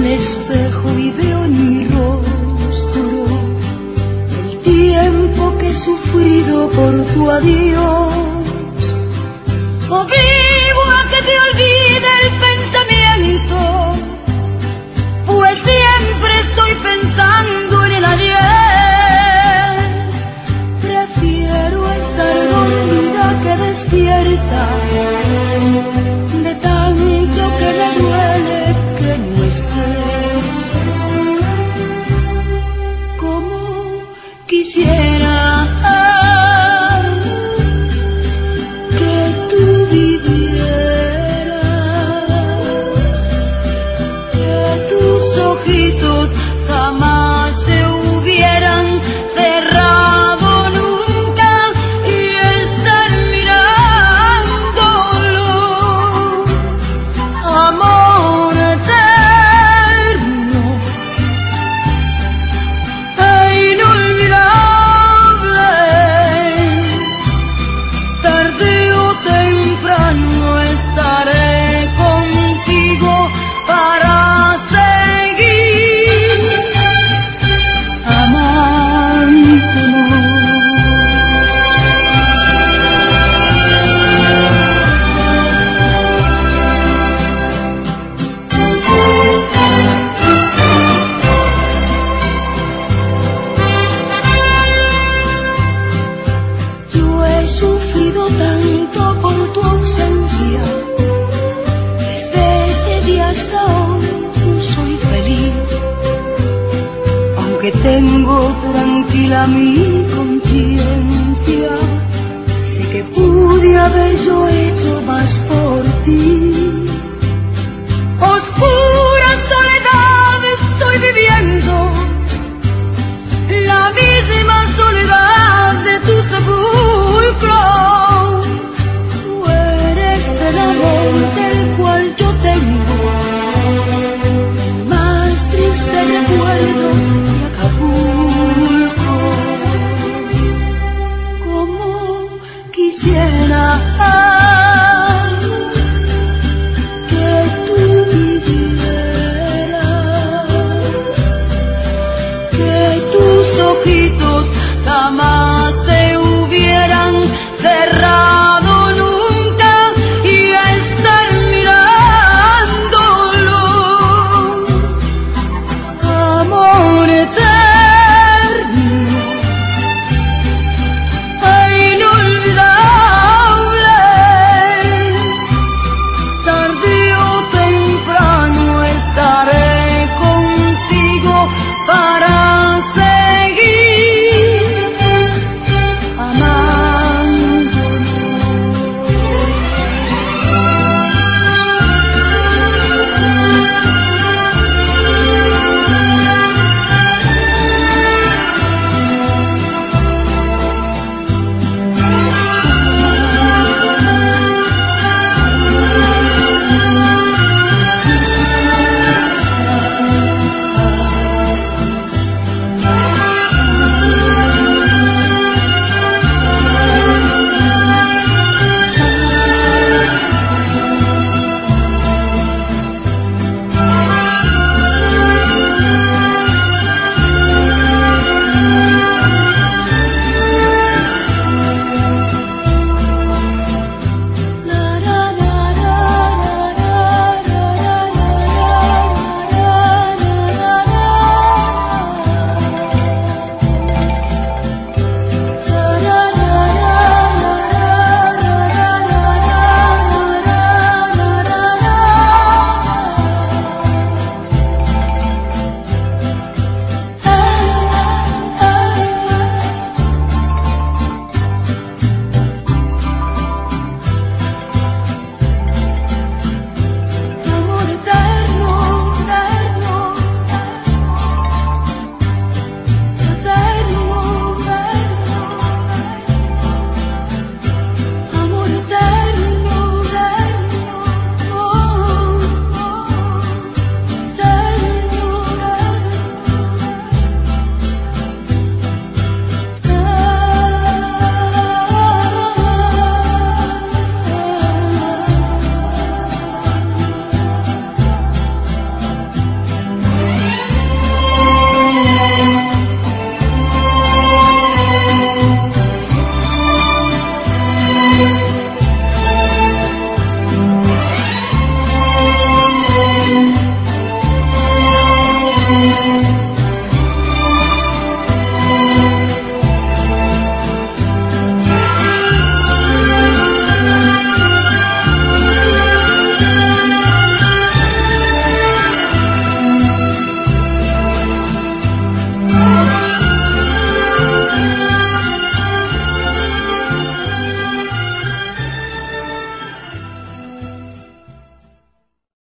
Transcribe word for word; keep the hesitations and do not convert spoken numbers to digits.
el espejo y veo en mi rostro el tiempo que he sufrido por tu adiós. Obligo a que te olvide el pensamiento, pues siempre estoy pensando en el ayer. Prefiero estar dormida que despierta, de tanto que me duele que no estés. Como quisiera que tú vivieras, que tus ojitos jamás se hubieran cerrado nunca y estar mirándolo. Amor eterno e inolvidable, tarde o temprano estaré contigo para seguir amándonos. Yo he sufrido tanto por tu ausencia, desde ese día hasta hoy no soy feliz. Aunque tengo tranquila mi conciencia, sé que pude haber yo hecho más por ti. Oscura soledad estoy viviendo, la misma soledad de tu sepulcro. Tú eres el amor del cual yo tengo el más triste recuerdo de Acapulco. Como quisiera